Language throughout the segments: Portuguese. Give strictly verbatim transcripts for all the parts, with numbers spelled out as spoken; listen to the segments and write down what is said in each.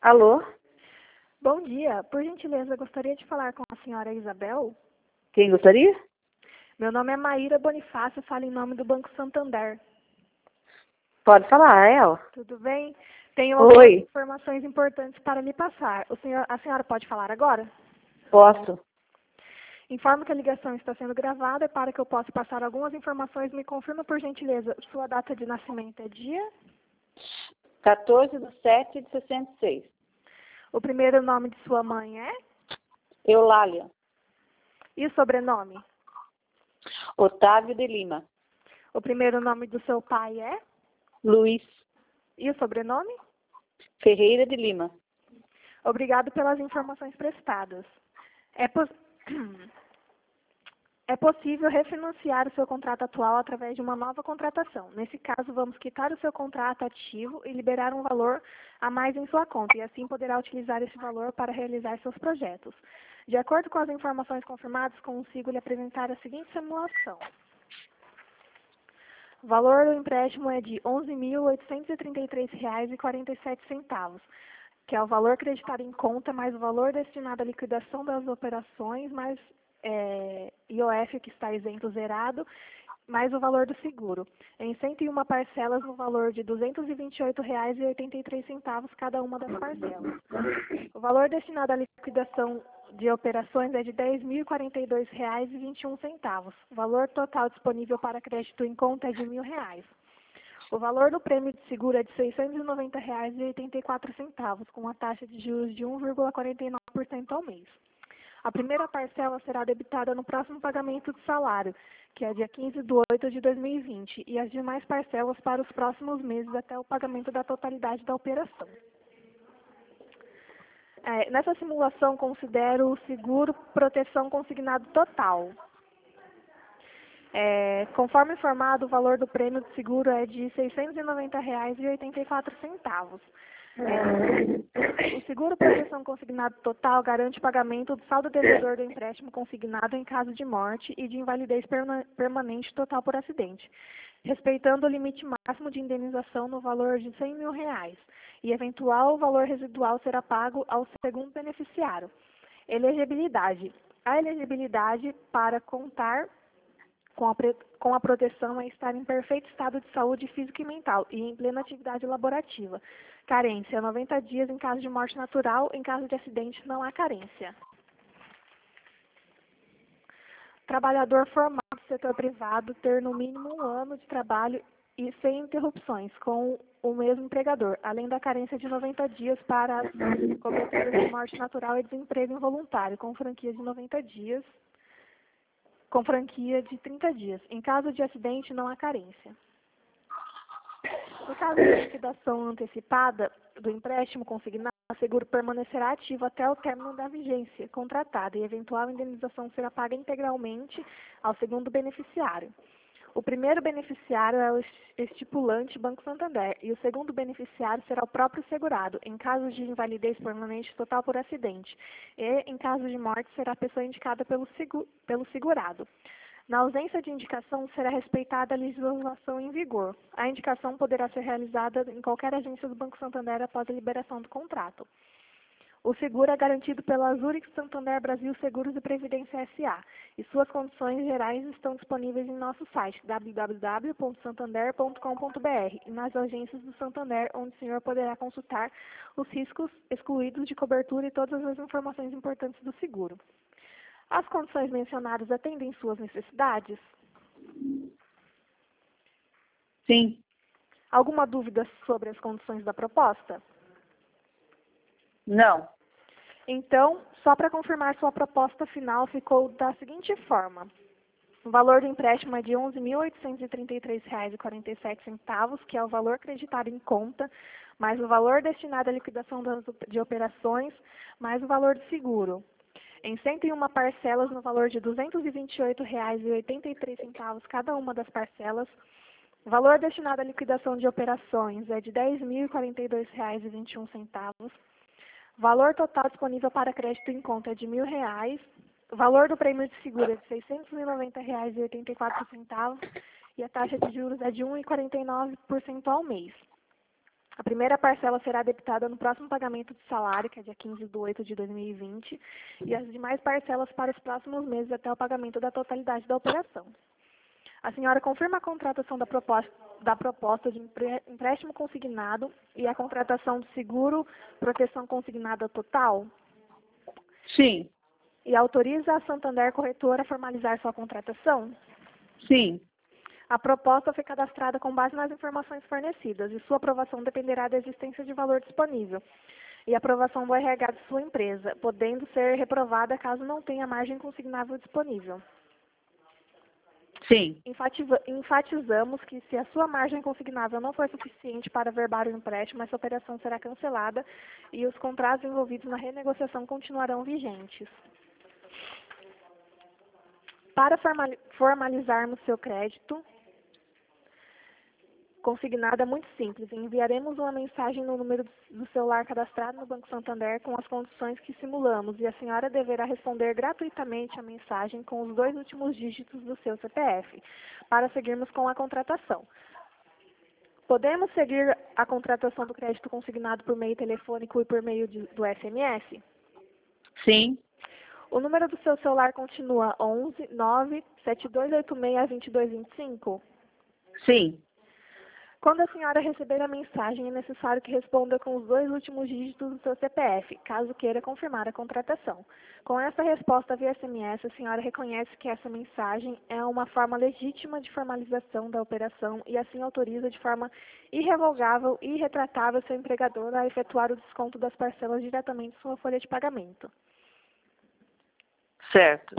Alô? Bom dia. Por gentileza, gostaria de falar com a senhora Isabel? Quem gostaria? Meu nome é Maíra Bonifácio, falo em nome do Banco Santander. Pode falar, é ela. Tudo bem? Tenho algumas Oi, informações importantes para lhe passar. O senhor, a senhora pode falar agora? posso. Informo que a ligação está sendo gravada e para que eu possa passar algumas informações, me confirma, por gentileza, sua data de nascimento é dia? quatorze de sete de sessenta e seis. O primeiro nome de sua mãe é? Eulália. E o sobrenome? Otávio de Lima. O primeiro nome do seu pai é? Luiz E o sobrenome? Ferreira de Lima. Obrigado pelas informações prestadas. É, pos... é possível refinanciar o seu contrato atual através de uma nova contratação. Nesse caso, vamos quitar o seu contrato ativo e liberar um valor a mais em sua conta, e assim poderá utilizar esse valor para realizar seus projetos. De acordo com as informações confirmadas, consigo lhe apresentar a seguinte simulação. O valor do empréstimo é de onze mil oitocentos e trinta e três reais e quarenta e sete centavos, que é o valor acreditado em conta, mais o valor destinado à liquidação das operações, mais é, I O F que está isento zerado, mais o valor do seguro, em cento e uma parcelas no valor de duzentos e vinte e oito reais e oitenta e três centavos cada uma das parcelas. O valor destinado à liquidação de operações é de dez mil e quarenta e dois reais e vinte e um centavos. O valor total disponível para crédito em conta é de mil reais. O valor do prêmio de seguro é de seiscentos e noventa reais e oitenta e quatro centavos, com uma taxa de juros de um vírgula quarenta e nove por cento ao mês. A primeira parcela será debitada no próximo pagamento de salário, que é dia quinze de oito de dois mil e vinte, e as demais parcelas para os próximos meses até o pagamento da totalidade da operação. É, nessa simulação, considero o seguro proteção consignado total. É, conforme informado, o valor do prêmio de seguro é de seiscentos e noventa reais e oitenta e quatro centavos. É, o seguro proteção consignado total garante o pagamento do saldo devedor do empréstimo consignado em caso de morte e de invalidez permanente total por acidente, respeitando o limite máximo de indenização no valor de cem mil reais, e eventual valor residual será pago ao segundo beneficiário. Elegibilidade. A elegibilidade para contar com a, com a proteção é estar em perfeito estado de saúde física e mental e em plena atividade laborativa. Carência, noventa dias em caso de morte natural, em caso de acidente não há carência. Trabalhador formado no setor privado ter no mínimo um ano de trabalho e sem interrupções com o mesmo empregador, além da carência de noventa dias para as coberturas de morte natural e desemprego involuntário, com franquia de noventa dias, com franquia de trinta dias. Em caso de acidente, não há carência. No caso de liquidação antecipada do empréstimo consignado, o seguro permanecerá ativo até o término da vigência contratada e eventual indenização será paga integralmente ao segundo beneficiário. O primeiro beneficiário é o estipulante Banco Santander e o segundo beneficiário será o próprio segurado, em caso de invalidez permanente total por acidente, e em caso de morte será a pessoa indicada pelo, seguro, pelo segurado. Na ausência de indicação, será respeitada a legislação em vigor. A indicação poderá ser realizada em qualquer agência do Banco Santander após a liberação do contrato. O seguro é garantido pela Zurich Santander Brasil Seguros e Previdência S A e suas condições gerais estão disponíveis em nosso site w w w ponto santander ponto com ponto b r e nas agências do Santander, onde o senhor poderá consultar os riscos excluídos de cobertura e todas as informações importantes do seguro. As condições mencionadas atendem suas necessidades? Sim. Alguma dúvida sobre as condições da proposta? Não. Então, só para confirmar, sua proposta final ficou da seguinte forma. O valor do empréstimo é de onze mil oitocentos e trinta e três reais e quarenta e sete centavos, que é o valor acreditado em conta, mais o valor destinado à liquidação das, de operações, mais o valor do seguro. Em cento e uma parcelas no valor de duzentos e vinte e oito reais e oitenta e três centavos cada uma das parcelas. O valor destinado à liquidação de operações é de dez mil e quarenta e dois reais e vinte e um centavos. O valor total disponível para crédito em conta é de mil reais. O valor do prêmio de seguro é de seiscentos e noventa reais e oitenta e quatro centavos e a taxa de juros é de um vírgula quarenta e nove por cento ao mês. A primeira parcela será debitada no próximo pagamento de salário, que é dia quinze de oito de dois mil e vinte, e as demais parcelas para os próximos meses até o pagamento da totalidade da operação. A senhora confirma a contratação da proposta, da proposta de empréstimo consignado e a contratação de seguro proteção consignada total? Sim. E autoriza a Santander Corretora a formalizar sua contratação? Sim. A proposta foi cadastrada com base nas informações fornecidas e sua aprovação dependerá da existência de valor disponível e aprovação do R H de sua empresa, podendo ser reprovada caso não tenha margem consignável disponível. Sim. Enfatiza- enfatizamos que se a sua margem consignável não for suficiente para averbar o empréstimo, essa operação será cancelada e os contratos envolvidos na renegociação continuarão vigentes. Para formali- formalizarmos seu crédito consignado é muito simples. Enviaremos uma mensagem no número do celular cadastrado no Banco Santander com as condições que simulamos e a senhora deverá responder gratuitamente a mensagem com os dois últimos dígitos do seu C P F para seguirmos com a contratação. Podemos seguir a contratação do crédito consignado por meio telefônico e por meio de, do S M S? Sim. O número do seu celular continua onze nove sete dois oito seis dois dois dois cinco? Sim. Quando a senhora receber a mensagem, é necessário que responda com os dois últimos dígitos do seu C P F, caso queira confirmar a contratação. Com essa resposta via S M S, a senhora reconhece que essa mensagem é uma forma legítima de formalização da operação e assim autoriza de forma irrevogável e irretratável seu empregador a efetuar o desconto das parcelas diretamente em sua folha de pagamento. Certo.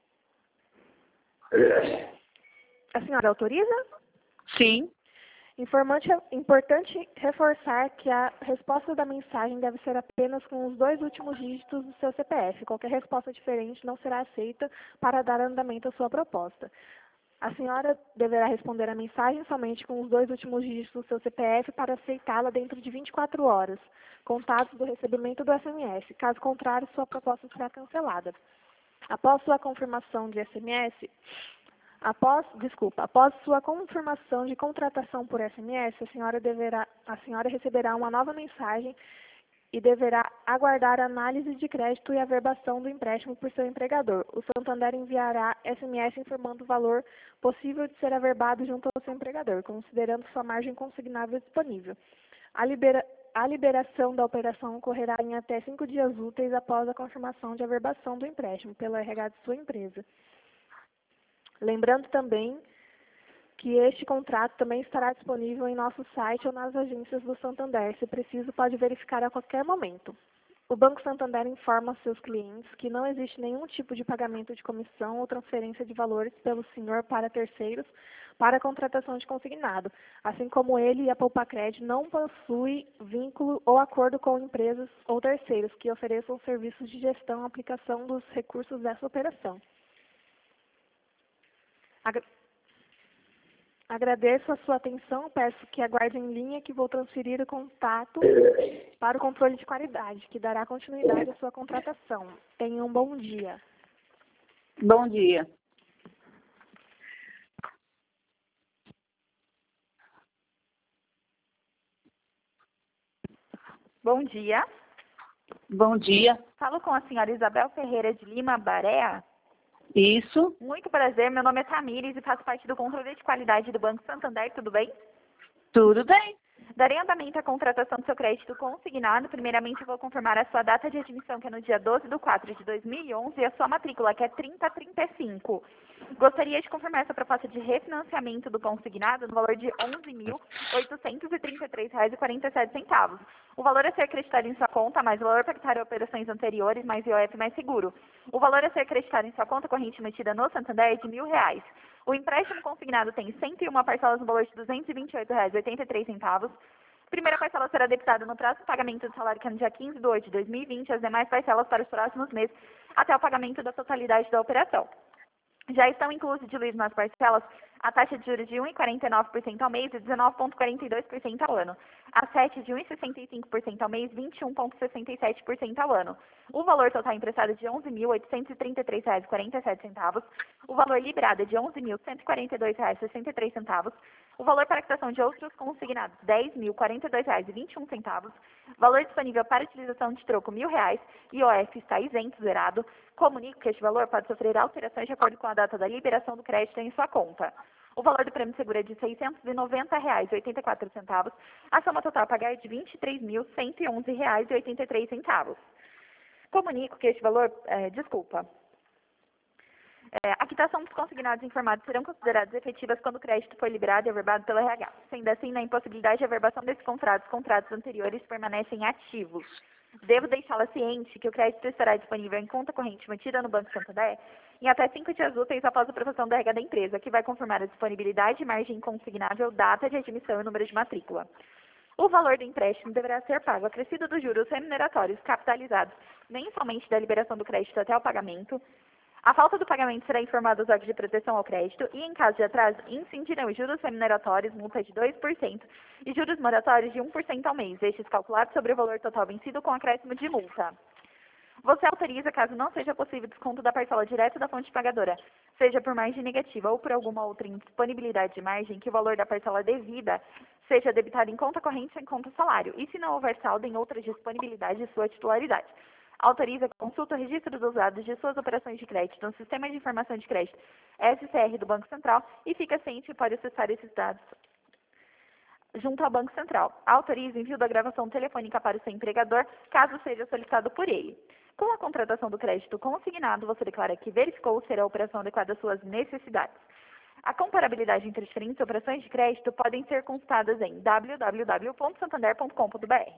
A senhora autoriza? Sim. Informante, importante reforçar que a resposta da mensagem deve ser apenas com os dois últimos dígitos do seu C P F. Qualquer resposta diferente não será aceita para dar andamento à sua proposta. A senhora deverá responder a mensagem somente com os dois últimos dígitos do seu C P F para aceitá-la dentro de vinte e quatro horas, contados do recebimento do S M S. Caso contrário, sua proposta será cancelada. Após sua confirmação de S M S, Após, desculpa, após sua confirmação de contratação por S M S, a senhora, deverá, a senhora receberá uma nova mensagem e deverá aguardar a análise de crédito e averbação do empréstimo por seu empregador. O Santander enviará S M S informando o valor possível de ser averbado junto ao seu empregador, considerando sua margem consignável disponível. A, libera, a liberação da operação ocorrerá em até cinco dias úteis após a confirmação de averbação do empréstimo pelo R H de sua empresa. Lembrando também que este contrato também estará disponível em nosso site ou nas agências do Santander. Se preciso, pode verificar a qualquer momento. O Banco Santander informa seus clientes que não existe nenhum tipo de pagamento de comissão ou transferência de valores pelo senhor para terceiros para a contratação de consignado, assim como ele e a Poupacred não possuem vínculo ou acordo com empresas ou terceiros que ofereçam serviços de gestão e aplicação dos recursos dessa operação. Agra- Agradeço a sua atenção, peço que aguarde em linha que vou transferir o contato para o controle de qualidade, que dará continuidade à sua contratação. Tenha um bom dia. Bom dia. Bom dia. Bom dia. Falo com a senhora Isabel Ferreira de Lima Barea. Isso. Muito prazer, meu nome é Tamires e faço parte do controle de qualidade do Banco Santander, tudo bem? Tudo bem. Darei andamento à contratação do seu crédito consignado. Primeiramente, eu vou confirmar a sua data de admissão, que é no dia doze de quatro de dois mil e onze, e a sua matrícula, que é trinta trinta e cinco. Gostaria de confirmar essa proposta de refinanciamento do consignado no valor de onze mil oitocentos e trinta e três reais e quarenta e sete centavos. O valor a ser acreditado em sua conta, mais o valor pactuário a operações anteriores, mais I O F mais seguro. O valor a ser acreditado em sua conta corrente emitida no Santander é de mil reais. O empréstimo consignado tem cento e uma parcelas no valor de duzentos e vinte e oito reais e oitenta e três centavos. Primeira parcela será debitada no próximo pagamento do salário, que é no dia quinze de oito de dois mil e vinte, as demais parcelas para os próximos meses, até o pagamento da totalidade da operação. Já estão inclusos diluídos nas parcelas A taxa de juros de um vírgula quarenta e nove por cento ao mês e dezenove vírgula quarenta e dois por cento ao ano. A sete de um vírgula sessenta e cinco por cento ao mês e vinte e um vírgula sessenta e sete por cento ao ano. O valor total emprestado é de onze mil oitocentos e trinta e três reais e quarenta e sete centavos. O valor liberado é de onze mil cento e quarenta e dois reais e sessenta e três centavos. O valor para quitação de outros consignados, dez mil quarenta e dois reais e vinte e um centavos. Valor disponível para utilização de troco, mil reais. I O F está isento, zerado. Comunico que este valor pode sofrer alterações de acordo com a data da liberação do crédito em sua conta. O valor do prêmio seguro é de seiscentos e noventa reais e oitenta e quatro centavos. A soma total a pagar é de vinte e três mil cento e onze reais e oitenta e três centavos. Comunico que este valor, é, desculpa, é, a quitação dos consignados informados serão consideradas efetivas quando o crédito for liberado e averbado pelo R H. Sendo assim, na impossibilidade de averbação desses contratos, os contratos anteriores permanecem ativos. Devo deixá-la ciente que o crédito estará disponível em conta corrente mantida no Banco Santander em até cinco dias úteis após a aprovação da R H da empresa, que vai confirmar a disponibilidade, margem consignável, data de admissão e número de matrícula. O valor do empréstimo deverá ser pago acrescido dos juros remuneratórios capitalizados mensalmente da liberação do crédito até o pagamento. A falta do pagamento será informada aos órgãos de proteção ao crédito e, em caso de atraso, incidirão os juros remuneratórios, multa de dois por cento e juros moratórios de um por cento ao mês, estes calculados sobre o valor total vencido com acréscimo de multa. Você autoriza, caso não seja possível desconto da parcela direta da fonte pagadora, seja por margem negativa ou por alguma outra indisponibilidade de margem, que o valor da parcela devida seja debitado em conta corrente ou em conta salário, e se não houver saldo em outra disponibilidade de sua titularidade. Autoriza a consulta o registro dos dados de suas operações de crédito no Sistema de Informação de Crédito S C R do Banco Central e fica ciente que pode acessar esses dados junto ao Banco Central. Autoriza o envio da gravação telefônica para o seu empregador, caso seja solicitado por ele. Com a contratação do crédito consignado, você declara que verificou ser a operação adequada às suas necessidades. A comparabilidade entre diferentes operações de crédito podem ser consultadas em w w w ponto santander ponto com ponto b r.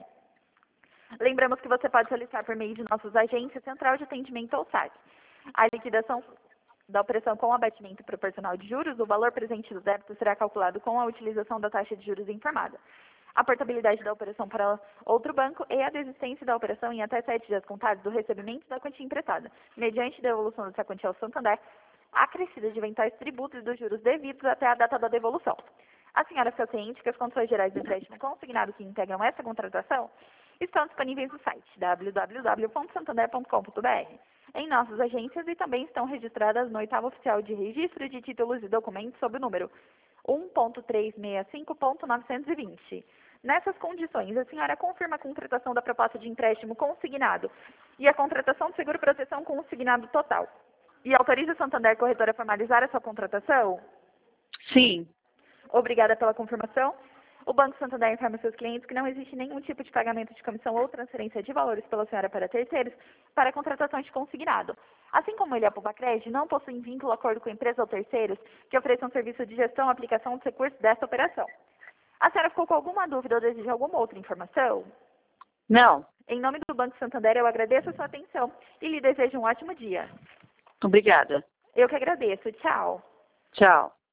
Lembramos que você pode solicitar por meio de nossos agentes, central de atendimento ou site. A liquidação da operação com abatimento proporcional de juros, o valor presente do débito será calculado com a utilização da taxa de juros informada. A portabilidade da operação para outro banco e a desistência da operação em até sete dias contados do recebimento da quantia emprestada, mediante devolução dessa quantia ao Santander, acrescida de eventuais tributos e dos juros devidos até a data da devolução. A senhora fica ciente que as condições gerais do empréstimo consignado que integram essa contratação estão disponíveis no site w w w ponto santander ponto com ponto b r, em nossas agências e também estão registradas no oitavo oficial de registro de títulos e documentos sob o número um ponto trezentos e sessenta e cinco ponto novecentos e vinte. Nessas condições, a senhora confirma a contratação da proposta de empréstimo consignado e a contratação de seguro-proteção consignado total. E autoriza a Santander Corretora a formalizar a sua contratação? Sim. Obrigada pela confirmação. O Banco Santander informa seus clientes que não existe nenhum tipo de pagamento de comissão ou transferência de valores pela senhora para terceiros para a contratação de consignado. Assim como ele, a Pubacred, não possui vínculo acordo com empresas ou terceiros que ofereçam serviço de gestão ou aplicação dos recursos desta operação. A senhora ficou com alguma dúvida ou deseja alguma outra informação? Não. Em nome do Banco Santander, eu agradeço a sua atenção e lhe desejo um ótimo dia. Obrigada. Eu que agradeço. Tchau. Tchau.